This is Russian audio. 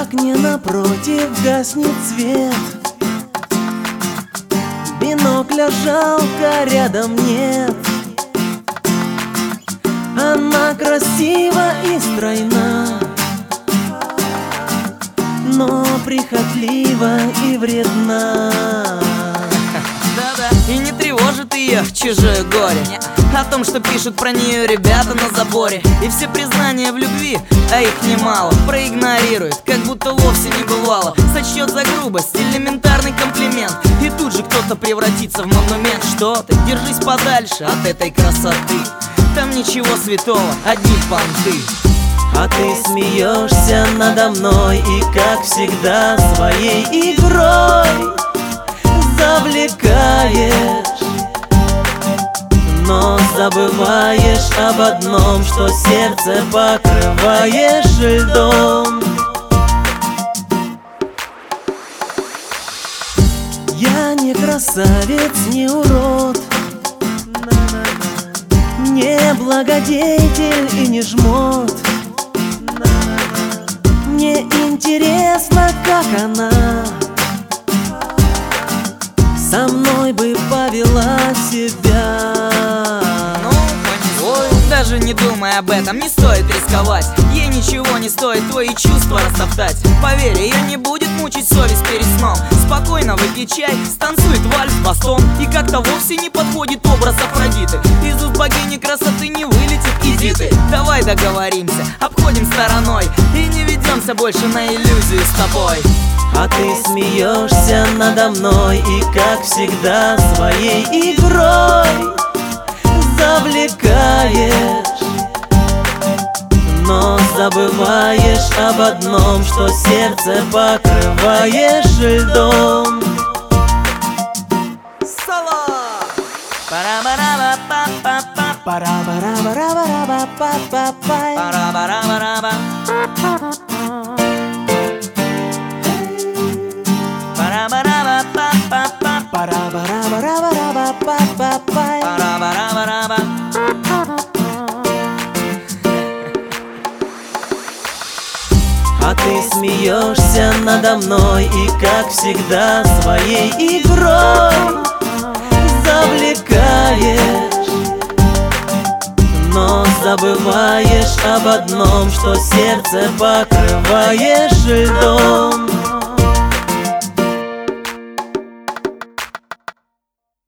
окне напротив гаснет свет. Бинокля жалко, рядом нет. Она красива и стройна, но прихотлива и вредна. Да-да, и не тревожит ее чужое горе о том, что пишут про нее ребята на заборе. И все признания в любви, а их немало, проигнорирует, как будто вовсе не бывало. Сочтет за грубость элементарный комплимент, и тут же кто-то превратится в монумент. Что ты, держись подальше от этой красоты, там ничего святого, одни понты. А ты смеешься надо мной и, как всегда, своей игрой завлекаешь, но забываешь об одном, что сердце покрываешь льдом. Я не красавец, не урод, не благодетель и не жмот. Мне интересно, как она со мной бы повела себя. Ой, даже не думай об этом, не стоит рисковать. Ей ничего не стоит твои чувства растоптать. Поверь, ее не будет мучить совесть перед сном. Спокойно выпей чай, станцует вальс бастон, и как-то вовсе не подходит образ Афродиты. Из уст богини красоты не вылетит, иди ты. Давай договоримся, обходим стороной и не ведемся больше на иллюзию с тобой. А ты смеешься надо мной и, как всегда, своей игрой завлекаешь, но забываешь об одном, что сердце покрываешь льдом. Соло! Пара-бара-ба-па-па-па, Пара-бара-бара-бара-ба-па-па-пай. пара-бара-бара-ба. Пара-бара-ба-па-па-па, Пара-бара-бара-бара-ба-па-па-пай. пара-бара-бара-ба. А ты смеешься надо мной и, как всегда, своей игрой завлекаешь, но забываешь об одном, что сердце покрываешь льдом.